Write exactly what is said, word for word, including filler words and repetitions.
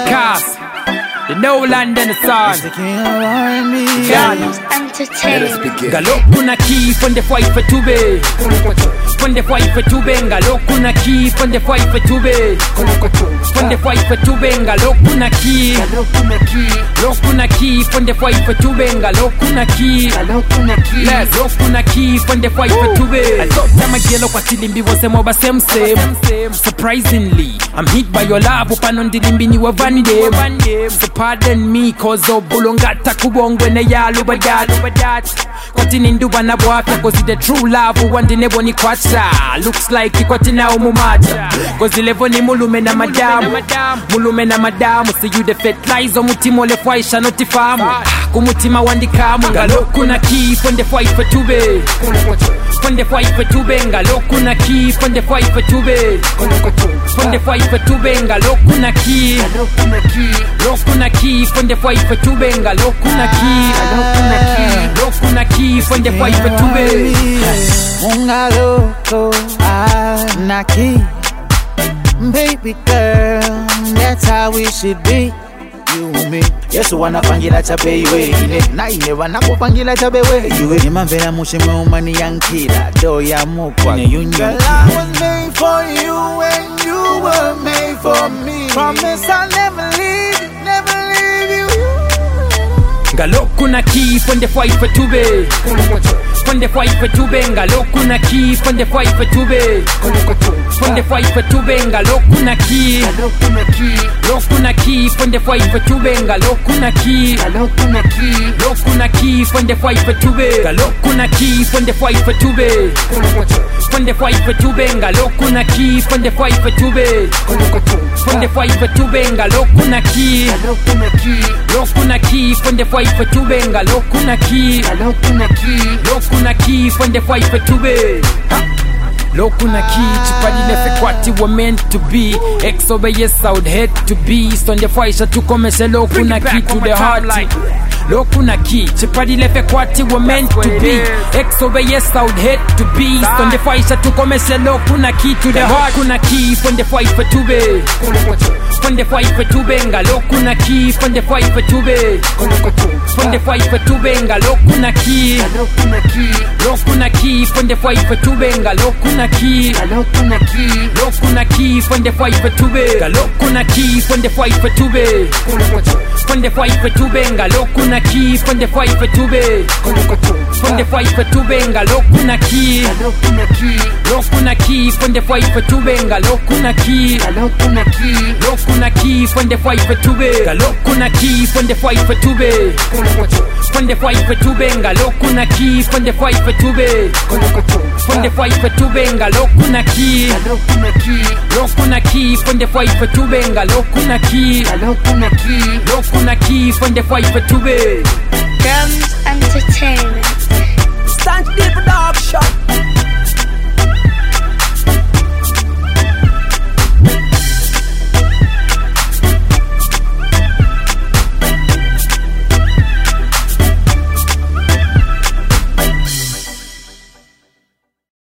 cast. The no land and the sun. The king of R and B. Guns Entertainment. Galokuna key from the fight for tube. From the fight for tube. Galokuna key from the fight for tube. From the fight for tube. Galokuna key. Lokuna key from the fight for tube. Galokuna key. Let's Lokuna key from the fight for tube. I thought I'm a girl kwa tilimbi was a moba same same. Surprisingly, I'm hit by your love. Upanon dilimbi ni wa vanide. So pardon me cause of bulongata kubongwe na ya lubadat. Kwati nindu wana bwafya cause the true love wandi nebo ni kwacha. Looks like ikwati na umumata cause levo ni mulume na madamu. Mulume na madamu. See you the fertilizer mutimo le fwaisha notifamu. Kumutima wandikamu. Galokuna key from the fight for tube. From the fight for tube. Galokuna key from the fight for tube. From the fight for tube. Galokuna key. Lokuna key from the fight for tube. Galokuna key. Lokuna key from the fight for tube. Munga loko anaki. Baby girl, that's how we should be. You and me. Yesu wanapangila chape iwe ine. Na ine wanakupangila chape we iwe. Nimamvela mushime umani yankila. Do ya mukwa ne yunyo. Girl, I was made for you and you were made for me. Promise I'll never leave, never leave you. Galokuna key from the fight for tube. From the fight for tube. Galokuna key from the fight for tube. From the fight for tube. Galokuna key. Lokuna key from the fight for tube. Galokuna key. Lokuna key from the fight for tube. Galokuna key from the fight for tube. From the fight for tube. Galokuna key from the fight for tube. From the fight for tube. Galokuna key. Lokuna key from the fight for tube. Galokuna key. Lokuna key from the fight for tube. Lokuna key, chipadi lefe kwati were meant to be. Ex over yes I would hate to be. Son the fight to come and say Lokuna key to the heart. Lokuna key, chipadi lefe kwati were meant to be. Ex over yes I would hate to be. Son the fight to come and say Lokuna key to the heart. Lokuna key from the fight for tube. From the fight for tube. Lokuna key from the fight for tube. From the fight for tube. Lokuna key. Lokuna key from the fight for tube. Lokuna key. Lokuna key from the fight for tube. Galokuna key from the fight for tube. From the fight for tube. Galokuna key from the fight for tube. From the fight for tube. Galokuna key. Lokuna key from the fight for tube. Galokuna key. Lokuna key from the fight for tube. Galokuna key from the fight for tube. From the fight for tube. Galokuna key from the fight for tube. From the fight for tube. Galokuna key. Lokuna key from the fight for tube. Galokuna key. Lokuna key from the fight for tube. Guns Entertainment. Stand deep production.